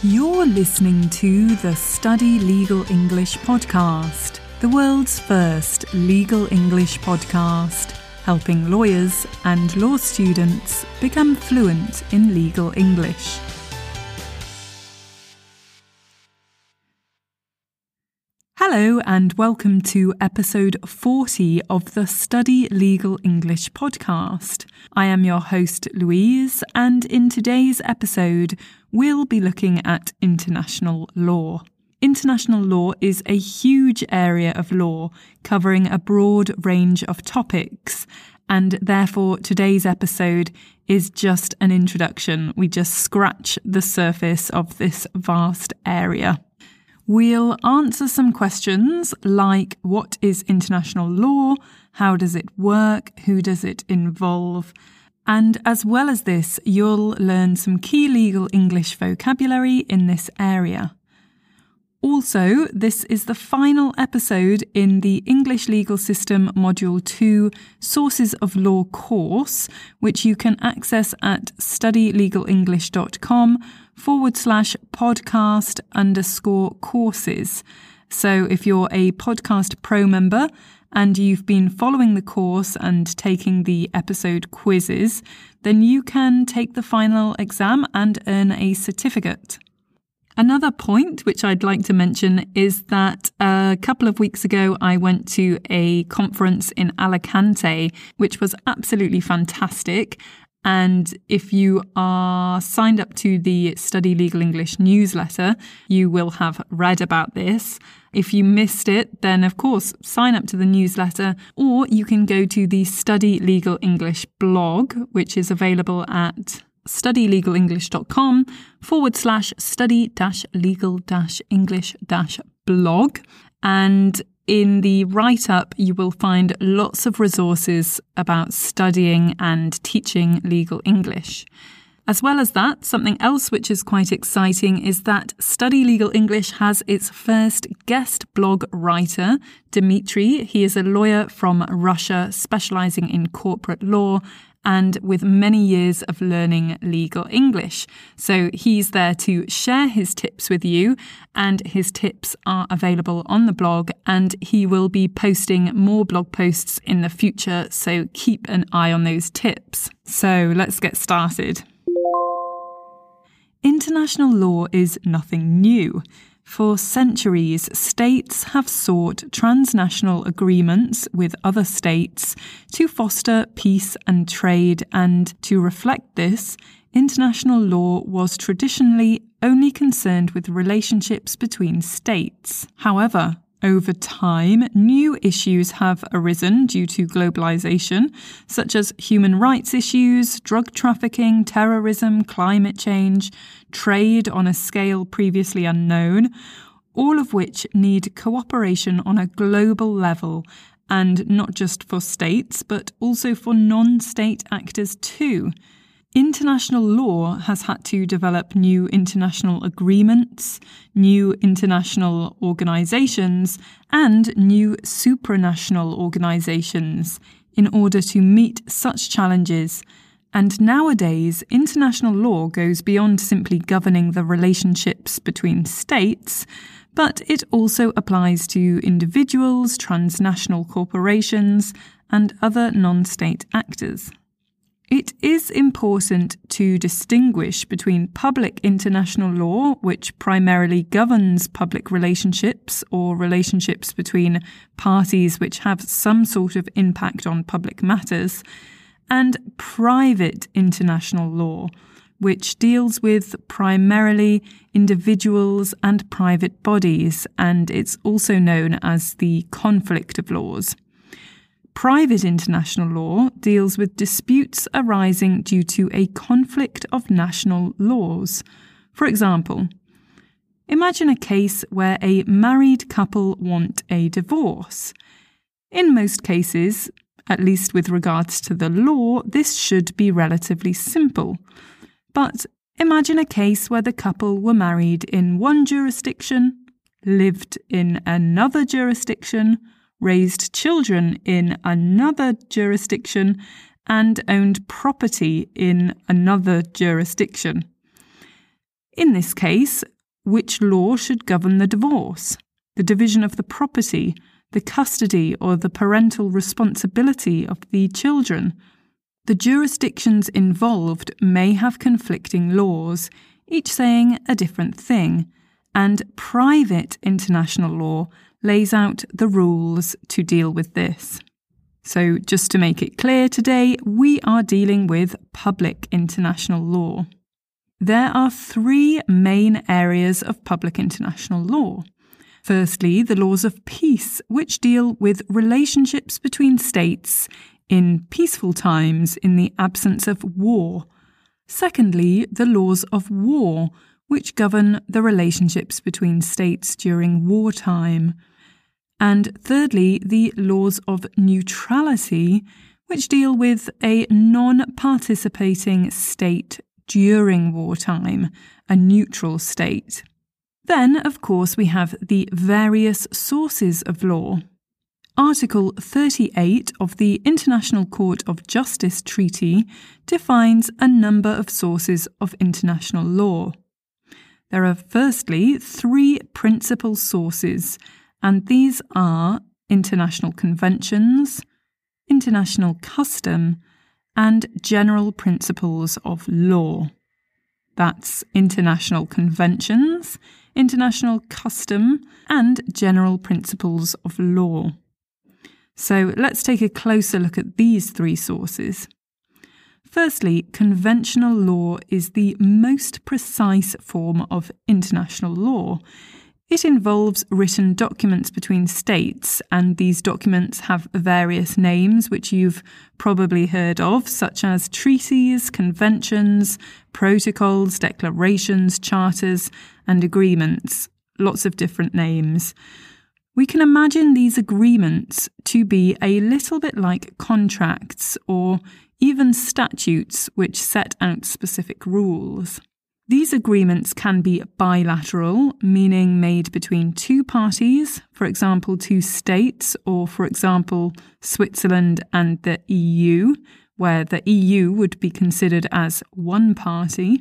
You're listening to the Study Legal English podcast, the world's first legal English podcast, helping lawyers and law students become fluent in legal English. Hello and welcome to episode 40 of the Study Legal English podcast. I am your host Louise, and in today's episode we'll be looking at international law. International law is a huge area of law covering a broad range of topics, and therefore today's episode is just an introduction. We just scratch the surface of this vast area. We'll answer some questions like what is international law, how does it work, who does it involve, and as well as this, you'll learn some key legal English vocabulary in this area. Also, this is the final episode in the English Legal System Module 2 Sources of Law course, which you can access at studylegalenglish.com/podcast_courses. So if you're a Podcast Pro member and you've been following the course and taking the episode quizzes, then you can take the final exam and earn a certificate. Another point which I'd like to mention is that a couple of weeks ago I went to a conference in Alicante, which was absolutely fantastic. And if you are signed up to the Study Legal English newsletter, you will have read about this. If you missed it, then of course sign up to the newsletter, or you can go to the Study Legal English blog, which is available at studylegalenglish.com/study-legal-english-blog. And in the write-up, you will find lots of resources about studying and teaching legal English. As well as that, something else which is quite exciting is that Study Legal English has its first guest blog writer, Dmitry. He is a lawyer from Russia specializing in corporate law and with many years of learning legal English. So he's there to share his tips with you, and his tips are available on the blog, and he will be posting more blog posts in the future, so keep an eye on those tips. So let's get started. International law is nothing new. For centuries, states have sought transnational agreements with other states to foster peace and trade, and to reflect this, international law was traditionally only concerned with relationships between states. However, over time, new issues have arisen due to globalization, such as human rights issues, drug trafficking, terrorism, climate change, trade on a scale previously unknown, all of which need cooperation on a global level, and not just for states, but also for non-state actors too. International law has had to develop new international agreements, new international organizations, and new supranational organizations in order to meet such challenges. And nowadays, international law goes beyond simply governing the relationships between states, but it also applies to individuals, transnational corporations, and other non-state actors. It is important to distinguish between public international law, which primarily governs public relationships or relationships between parties which have some sort of impact on public matters, and private international law, which deals with primarily individuals and private bodies, and it's also known as the conflict of laws. Private international law deals with disputes arising due to a conflict of national laws. For example, imagine a case where a married couple want a divorce. In most cases, at least with regards to the law, this should be relatively simple. But imagine a case where the couple were married in one jurisdiction, lived in another jurisdiction, raised children in another jurisdiction, and owned property in another jurisdiction. In this case, which law should govern the divorce, the division of the property, the custody or the parental responsibility of the children. The jurisdictions involved may have conflicting laws, each saying a different thing, and private international law lays out the rules to deal with this. So just to make it clear, today we are dealing with public international law. There are three main areas of public international law. Firstly, the laws of peace, which deal with relationships between states in peaceful times in the absence of war. Secondly, the laws of war, which govern the relationships between states during wartime. And thirdly, the laws of neutrality, which deal with a non-participating state during wartime, a neutral state. Then, of course, we have the various sources of law. Article 38 of the International Court of Justice Treaty defines a number of sources of international law. There are firstly three principal sources, and these are international conventions, international custom, and general principles of law. That's international conventions, international custom, and general principles of law. So let's take a closer look at these three sources. Firstly, conventional law is the most precise form of international law. It involves written documents between states, and these documents have various names which you've probably heard of, such as treaties, conventions, protocols, declarations, charters, and agreements. Lots of different names. We can imagine these agreements to be a little bit like contracts or even statutes which set out specific rules. These agreements can be bilateral, meaning made between two parties, for example, two states, or for example, Switzerland and the EU, where the EU would be considered as one party,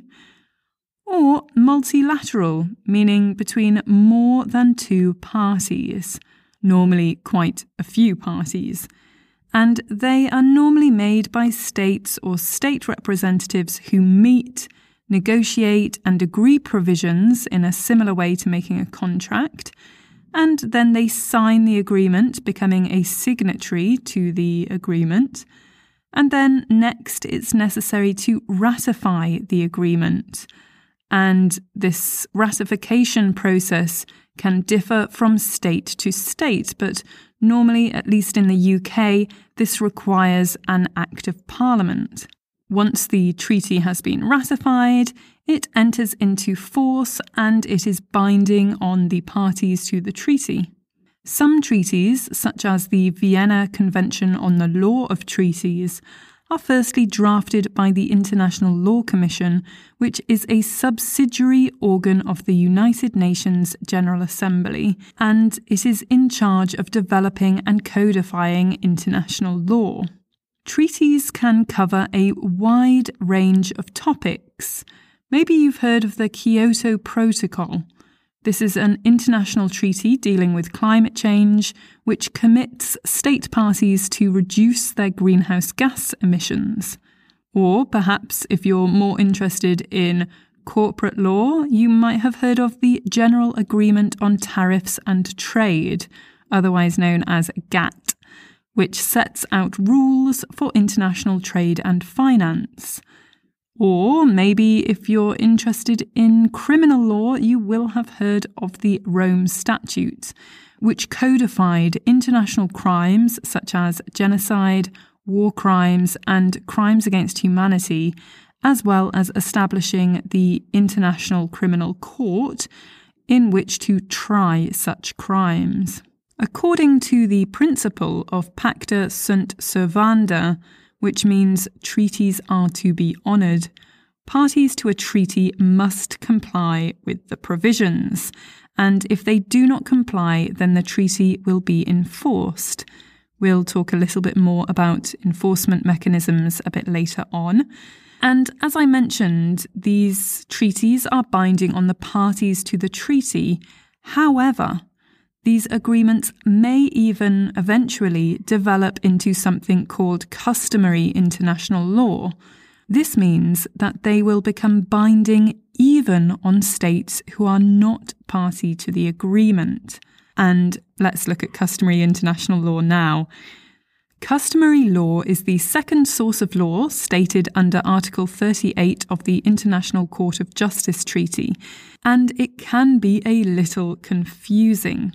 or multilateral, meaning between more than two parties, normally quite a few parties, and they are normally made by states or state representatives who meet, negotiate and agree provisions in a similar way to making a contract, and then they sign the agreement, becoming a signatory to the agreement, and then next it's necessary to ratify the agreement. And this ratification process can differ from state to state, but normally, at least in the UK, this requires an Act of Parliament. Once the treaty has been ratified, it enters into force and it is binding on the parties to the treaty. Some treaties, such as the Vienna Convention on the Law of Treaties, are firstly drafted by the International Law Commission, which is a subsidiary organ of the United Nations General Assembly, and it is in charge of developing and codifying international law. Treaties can cover a wide range of topics. Maybe you've heard of the Kyoto Protocol. This is an international treaty dealing with climate change, which commits state parties to reduce their greenhouse gas emissions. Or perhaps if you're more interested in corporate law, you might have heard of the General Agreement on Tariffs and Trade, otherwise known as GATT, which sets out rules for international trade and finance. Or maybe if you're interested in criminal law, you will have heard of the Rome Statute, which codified international crimes such as genocide, war crimes, and crimes against humanity, as well as establishing the International Criminal Court in which to try such crimes. According to the principle of Pacta sunt servanda, which means treaties are to be honoured, parties to a treaty must comply with the provisions, and if they do not comply, then the treaty will be enforced. We'll talk a little bit more about enforcement mechanisms a bit later on. And as I mentioned, these treaties are binding on the parties to the treaty. However, these agreements may even eventually develop into something called customary international law. This means that they will become binding even on states who are not party to the agreement. And let's look at customary international law now. Customary law is the second source of law stated under Article 38 of the International Court of Justice Treaty, and it can be a little confusing.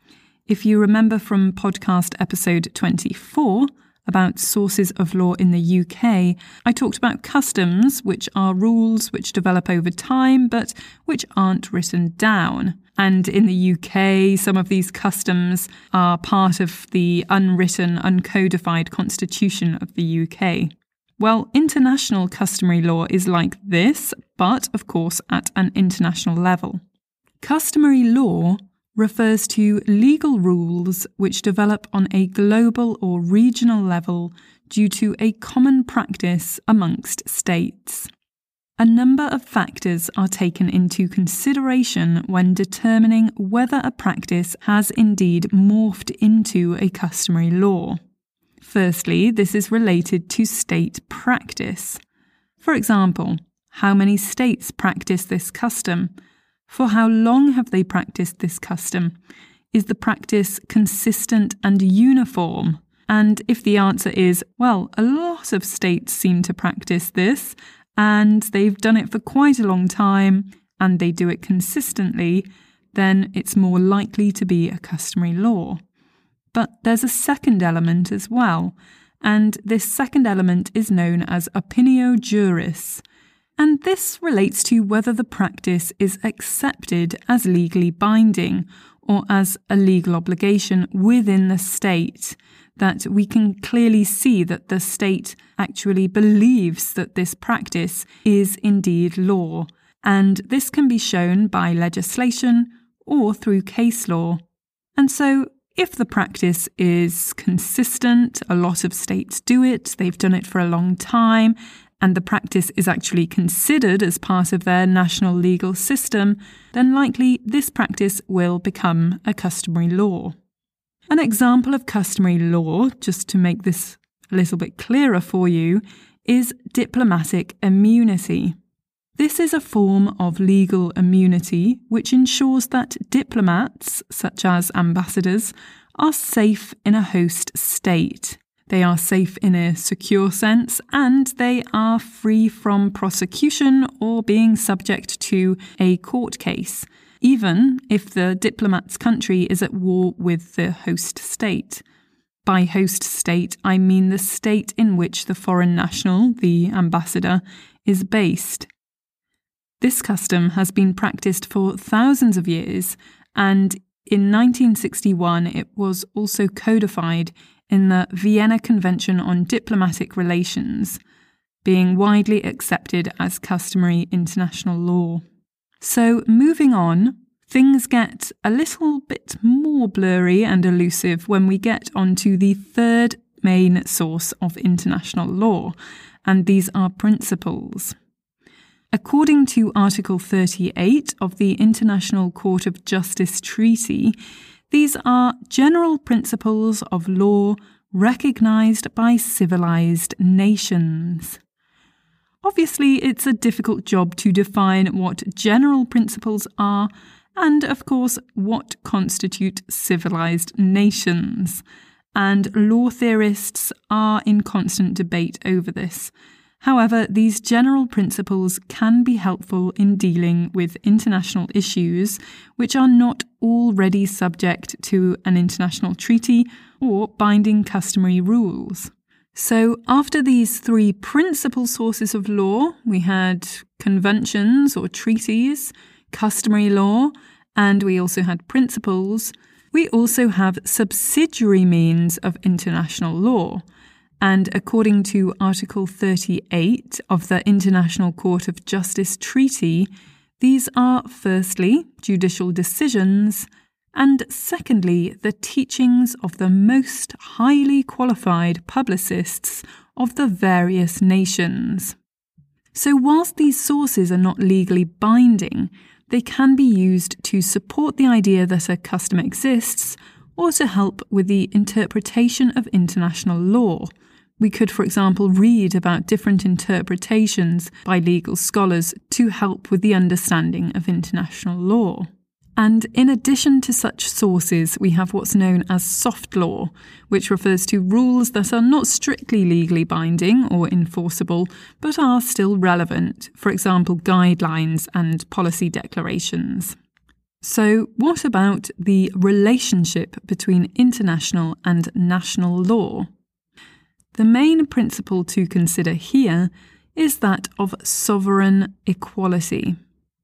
If you remember from podcast episode 24 about sources of law in the UK, I talked about customs, which are rules which develop over time but which aren't written down. And in the UK, some of these customs are part of the unwritten, uncodified constitution of the UK. Well, international customary law is like this, but of course at an international level. Customary law refers to legal rules which develop on a global or regional level due to a common practice amongst states. A number of factors are taken into consideration when determining whether a practice has indeed morphed into a customary law. Firstly, this is related to state practice. For example, how many states practice this custom? For how long have they practiced this custom? Is the practice consistent and uniform? And if the answer is, well, a lot of states seem to practice this, and they've done it for quite a long time, and they do it consistently, then it's more likely to be a customary law. But there's a second element as well, and this second element is known as opinio juris. And this relates to whether the practice is accepted as legally binding or as a legal obligation within the state, that we can clearly see that the state actually believes that this practice is indeed law. And this can be shown by legislation or through case law. And so if the practice is consistent, a lot of states do it, they've done it for a long time, and the practice is actually considered as part of their national legal system, then likely this practice will become a customary law. An example of customary law, just to make this a little bit clearer for you, is diplomatic immunity. This is a form of legal immunity which ensures that diplomats, such as ambassadors, are safe in a host state. They are safe in a secure sense, and they are free from prosecution or being subject to a court case, even if the diplomat's country is at war with the host state. By host state, I mean the state in which the foreign national, the ambassador, is based. This custom has been practiced for thousands of years, and in 1961 it was also codified in the Vienna Convention on Diplomatic Relations, being widely accepted as customary international law. So moving on, things get a little bit more blurry and elusive when we get onto the third main source of international law, and these are principles. According to Article 38 of the International Court of Justice Treaty, these are general principles of law recognised by civilised nations. Obviously, it's a difficult job to define what general principles are and, of course, what constitute civilised nations. And law theorists are in constant debate over this. However, these general principles can be helpful in dealing with international issues which are not already subject to an international treaty or binding customary rules. So after these three principal sources of law, we had conventions or treaties, customary law, and we also had principles. We also have subsidiary means of international law. And according to Article 38 of the International Court of Justice Treaty, these are firstly judicial decisions, and secondly the teachings of the most highly qualified publicists of the various nations. So whilst these sources are not legally binding, they can be used to support the idea that a custom exists or to help with the interpretation of international law. We could, for example, read about different interpretations by legal scholars to help with the understanding of international law. And in addition to such sources, we have what's known as soft law, which refers to rules that are not strictly legally binding or enforceable, but are still relevant, for example, guidelines and policy declarations. So, what about the relationship between international and national law? The main principle to consider here is that of sovereign equality.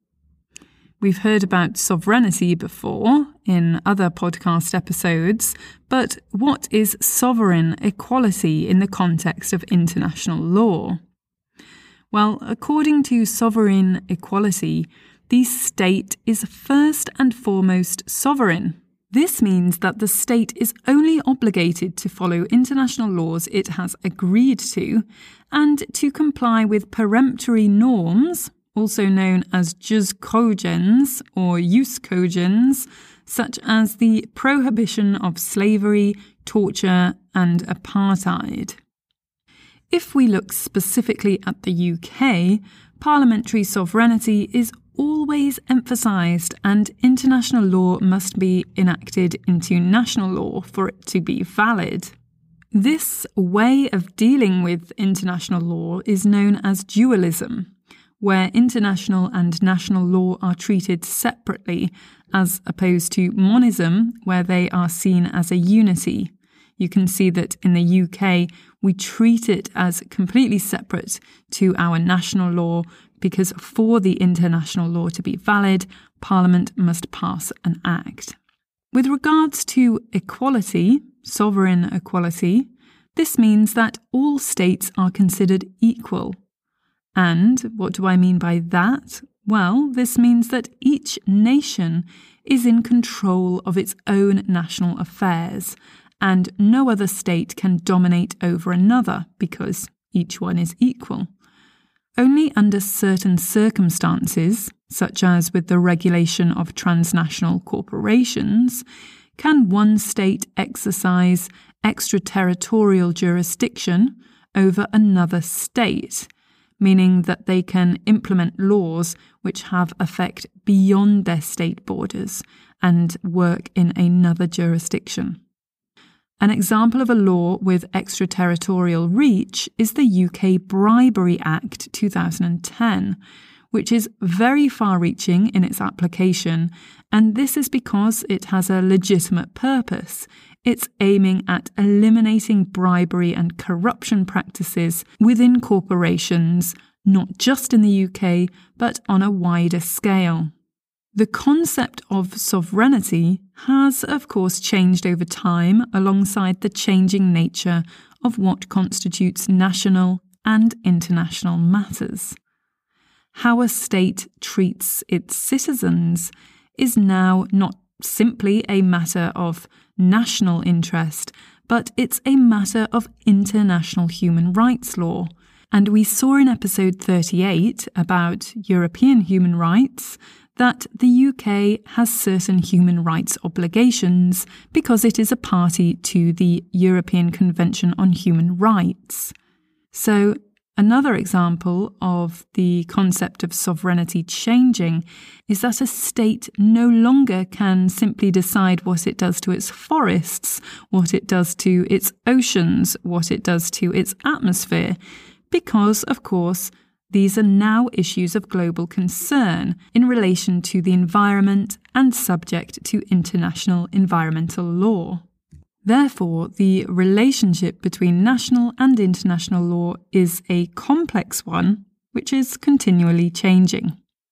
We've heard about sovereignty before in other podcast episodes, but what is sovereign equality in the context of international law? Well, according to sovereign equality, the state is first and foremost sovereign. This means that the state is only obligated to follow international laws it has agreed to and to comply with peremptory norms, also known as jus cogens or jus cogens, such as the prohibition of slavery, torture, and apartheid. If we look specifically at the UK, parliamentary sovereignty is always emphasised and international law must be enacted into national law for it to be valid. This way of dealing with international law is known as dualism, where international and national law are treated separately, as opposed to monism, where they are seen as a unity. You can see that in the UK, we treat it as completely separate to our national law because for the international law to be valid, Parliament must pass an act. With regards to equality, sovereign equality, this means that all states are considered equal. And what do I mean by that? Well, this means that each nation is in control of its own national affairs, and no other state can dominate over another because each one is equal. Only under certain circumstances, such as with the regulation of transnational corporations, can one state exercise extraterritorial jurisdiction over another state, meaning that they can implement laws which have effect beyond their state borders and work in another jurisdiction. An example of a law with extraterritorial reach is the UK Bribery Act 2010, which is very far-reaching in its application, and this is because it has a legitimate purpose. It's aiming at eliminating bribery and corruption practices within corporations, not just in the UK, but on a wider scale. The concept of sovereignty has, of course, changed over time alongside the changing nature of what constitutes national and international matters. How a state treats its citizens is now not simply a matter of national interest, but it's a matter of international human rights law. And we saw in episode 38 about European human rights that the UK has certain human rights obligations because it is a party to the European Convention on Human Rights. So, another example of the concept of sovereignty changing is that a state no longer can simply decide what it does to its forests, what it does to its oceans, what it does to its atmosphere, because, of course, these are now issues of global concern in relation to the environment and subject to international environmental law. Therefore, the relationship between national and international law is a complex one, which is continually changing.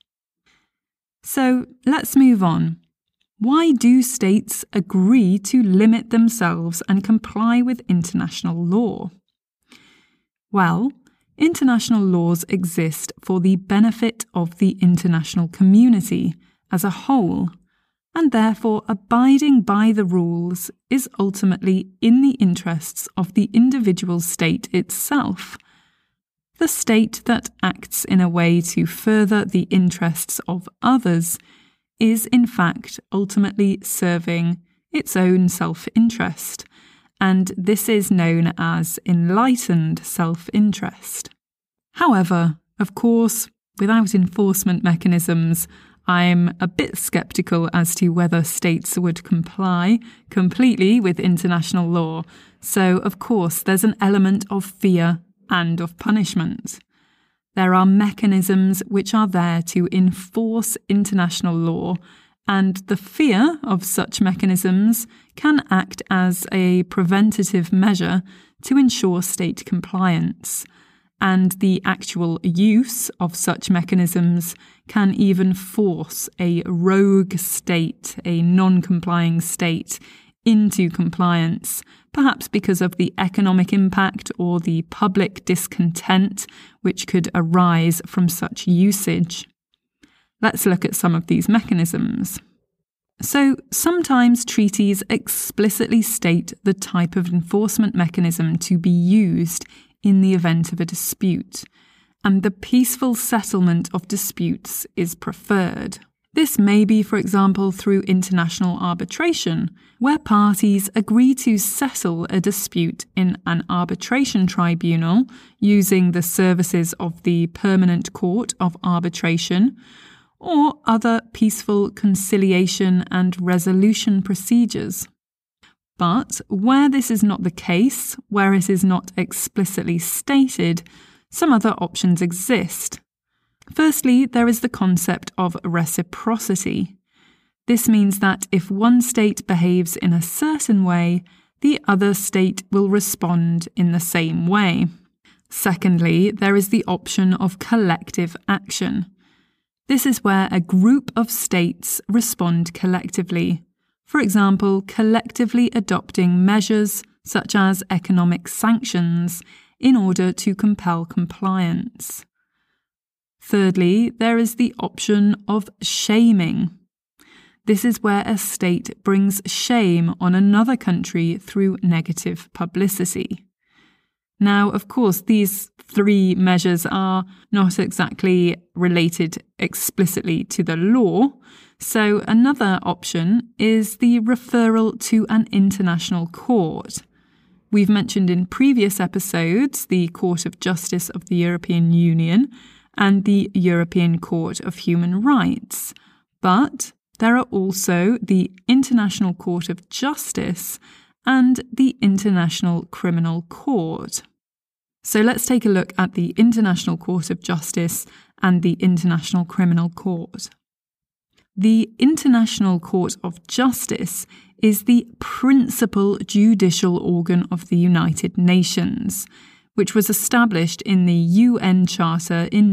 So, let's move on. Why do states agree to limit themselves and comply with international law? Well, international laws exist for the benefit of the international community as a whole, and therefore abiding by the rules is ultimately in the interests of the individual state itself. The state that acts in a way to further the interests of others is in fact ultimately serving its own self-interest, and this is known as enlightened self-interest. However, of course, without enforcement mechanisms, I'm a bit sceptical as to whether states would comply completely with international law, so of course there's an element of fear and of punishment. There are mechanisms which are there to enforce international law, and the fear of such mechanisms can act as a preventative measure to ensure state compliance, and the actual use of such mechanisms can even force a rogue state, a non-complying state, into compliance, perhaps because of the economic impact or the public discontent which could arise from such usage. Let's look at some of these mechanisms. So, sometimes treaties explicitly state the type of enforcement mechanism to be used in the event of a dispute, and the peaceful settlement of disputes is preferred. This may be, for example, through international arbitration, where parties agree to settle a dispute in an arbitration tribunal using the services of the Permanent Court of Arbitration, or other peaceful conciliation and resolution procedures. But where this is not the case, where it is not explicitly stated, some other options exist. Firstly, there is the concept of reciprocity. This means that if one state behaves in a certain way, the other state will respond in the same way. Secondly, there is the option of collective action. This is where a group of states respond collectively. For example, collectively adopting measures such as economic sanctions in order to compel compliance. Thirdly, there is the option of shaming. This is where a state brings shame on another country through negative publicity. Now, of course, these three measures are not exactly related explicitly to the law, so another option is the referral to an international court. We've mentioned in previous episodes the Court of Justice of the European Union and the European Court of Human Rights, but there are also the International Court of Justice and the International Criminal Court. So let's take a look at the International Court of Justice and the International Criminal Court. The International Court of Justice is the principal judicial organ of the United Nations, which was established in the UN Charter in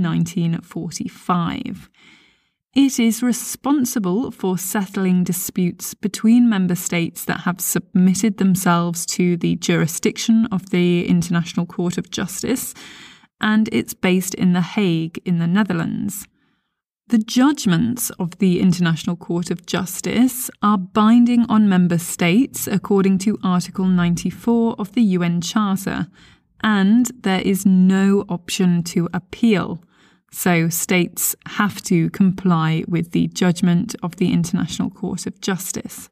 1945. It is responsible for settling disputes between member states that have submitted themselves to the jurisdiction of the International Court of Justice, and it's based in The Hague in the Netherlands. The judgments of the International Court of Justice are binding on member states according to Article 94 of the UN Charter, and there is no option to appeal. So states have to comply with the judgment of the International Court of Justice.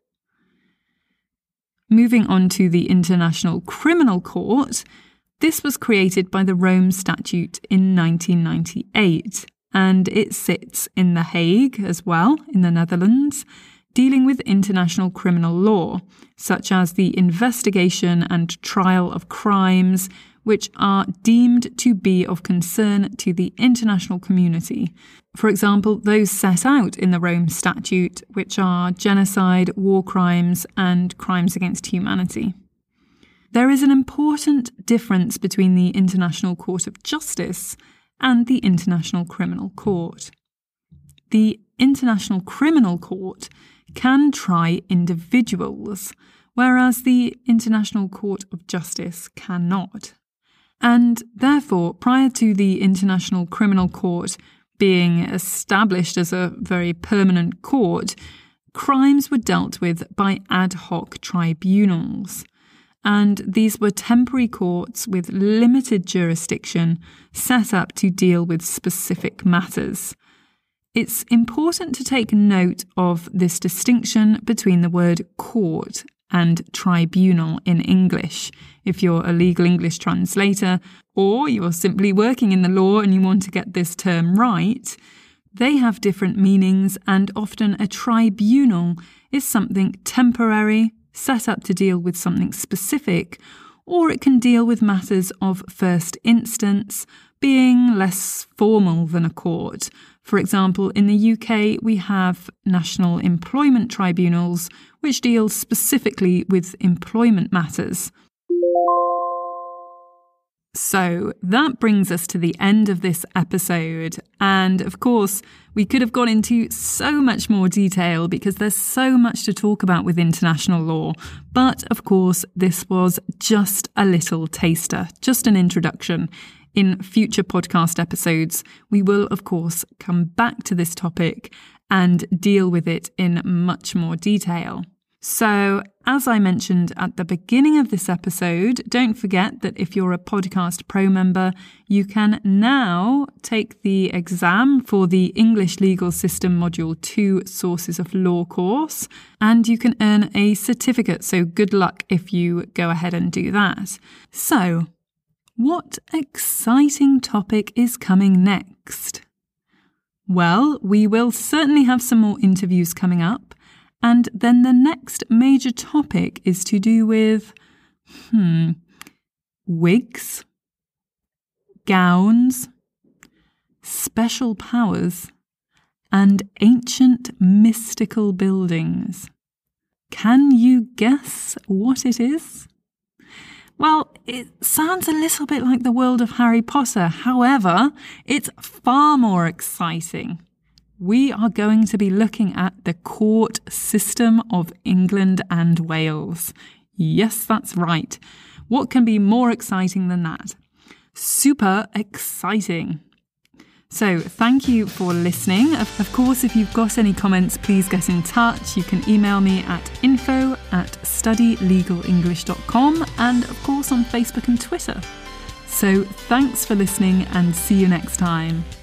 Moving on to the International Criminal Court, this was created by the Rome Statute in 1998, and it sits in The Hague as well, in the Netherlands, dealing with international criminal law, such as the investigation and trial of crimes which are deemed to be of concern to the international community. For example, those set out in the Rome Statute, which are genocide, war crimes, and crimes against humanity. There is an important difference between the International Court of Justice and the International Criminal Court. The International Criminal Court can try individuals, whereas the International Court of Justice cannot. And therefore, prior to the International Criminal Court being established as a very permanent court, crimes were dealt with by ad hoc tribunals. and these were temporary courts with limited jurisdiction set up to deal with specific matters. It's important to take note of this distinction between the word court and tribunal in English. If you're a legal English translator, or you're simply working in the law and you want to get this term right, they have different meanings, and often a tribunal is something temporary, set up to deal with something specific, or it can deal with matters of first instance, being less formal than a court. For example, in the UK, we have national employment tribunals, which deal specifically with employment matters. So that brings us to the end of this episode. And of course, we could have gone into so much more detail because there's so much to talk about with international law. But of course, this was just a little taster, just an introduction. In future podcast episodes, we will, of course, come back to this topic and deal with it in much more detail. So, as I mentioned at the beginning of this episode, don't forget that if you're a Podcast Pro member, you can now take the exam for the English Legal System Module 2 Sources of Law course, and you can earn a certificate. So good luck if you go ahead and do that. So, what exciting topic is coming next? Well, we will certainly have some more interviews coming up. And then the next major topic is to do with, wigs, gowns, special powers, and ancient mystical buildings. Can you guess what it is? Well, it sounds a little bit like the world of Harry Potter. However, it's far more exciting. We are going to be looking at the court system of England and Wales. Yes, that's right. What can be more exciting than that? Super exciting. So thank you for listening. Of course, if you've got any comments, please get in touch. You can email me at info@studylegalenglish.com and of course on Facebook and Twitter. So thanks for listening and see you next time.